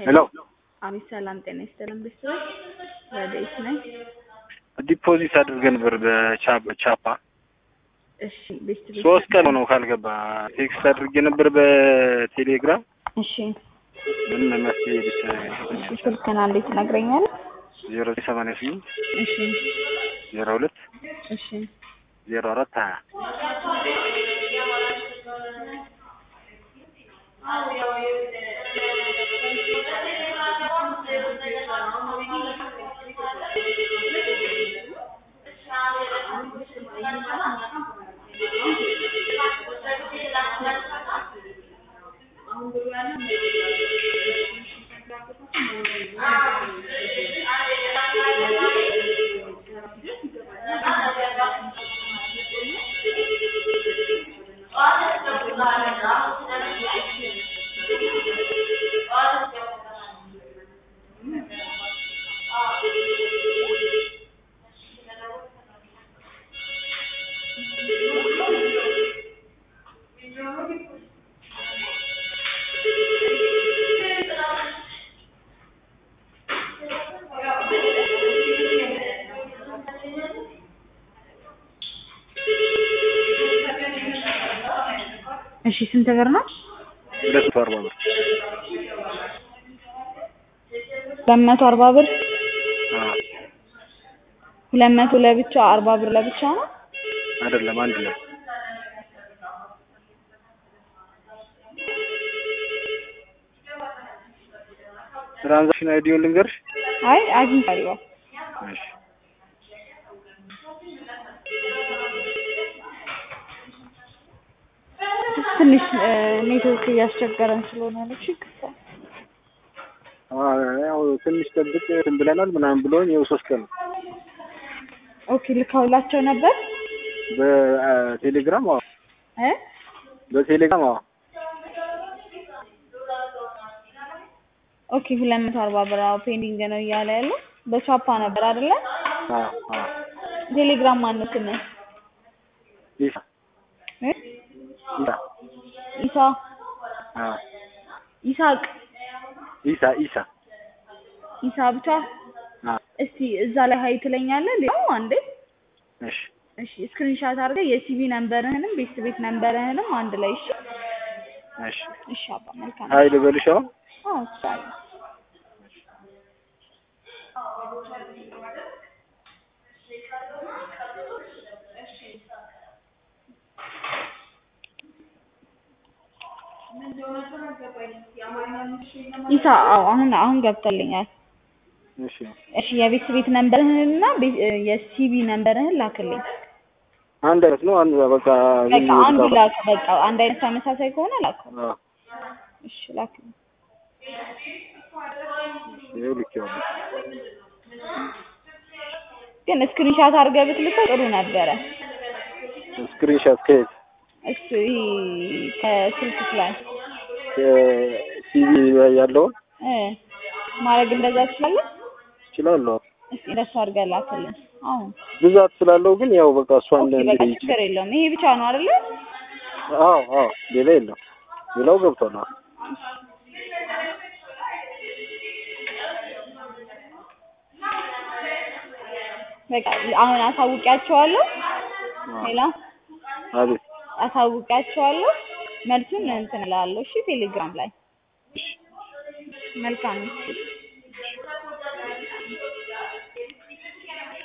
ሄሎ አቤት ሰላም ጤና ይስጥልን ቤተሰብ ወዴት ነህ? ዲፖዚት አድርገን ነበር በቻፓ እሺ ቤተሰብ 3 ቀን ነው ካልገባ ቴክስት አድርጌ ነበር በቴሌግራም እሺ ምን መፍትሄ ስልክህን አንዴ ትነግረኛለህ? 088 እሺ 02 እሺ 04 እሺ ስንት ብር ነው? 240 ብር 240 ብር 200 ለብቻ 40 ብር ለብቻ ነው አይደለም አንድ ላይ ትራንዛክሽን አይዲውን ልንገርሽ? አይ አግኝቻለሁ። እሺ ትንሽ ኔትወርክ እያስቸገረን ስለሆነ ነው። እሺ ያው ትንሽ ጠብቅ ብለናል ምናምን ብሎኝ ይኸው 3 ቀን ኦኬ ልካውላቸው ነበር በቴሌግራም በቴሌግራም ኦኬ 240 ብር ፔንዲንግ ነው እያለ ያለው በቻፓ ነበር አይደለ? ቴሌግራም ማን ነው ስምህ? ኢሳ ኢሳ ኢሳቅ ኢሳ ብቻ እስቲ እዛ ላይ ሀይ ትለኛለህ ሌላው አንዴ እሺ ስክሪንሻት አድርገህ የሲቪ ነምበርህንም ቤት ነምበርህንም አንድ ላይ እሺ አባ መልካም ሀይ ልበልሽ ሳይ ኢሳ አሁን ገብቶልኛል። እሺ የቤት ነምበርህንና የሲቪ ነምበርህን ላክልኝ። አንድ አይነት ነው በቃ አንዱ ላክ በቃ አንድ አይነት ተመሳሳይ ከሆነ ላክ። እሺ ላክልኝ። ግን ስክሪንሻት አድርገህ ብትልከው ጥሩ ነበረ። ስክሪንሻት ከየት? እሱ ከስልክ ላይ ሲቪ ያለው ማድረግ እንደዛ ትችላለህ? እችላለሁ። እስኪ እንደሱ አድርገህ ላክልኝ። አሁን ብዛት ስላለው ግን ያው በቃ እሷን ችግር የለውም። ይሄ ብቻ ነው አይደለ? ሌላ የለም። ሌላው ገብቷል። በቃ አሁን አሳውቂያቸዋለሁ። ሌላ አቤት አሳውቂያቸዋለሁ። መልሱን እንትን እላለሁ። እሺ ቴሌግራም ላይ መልካም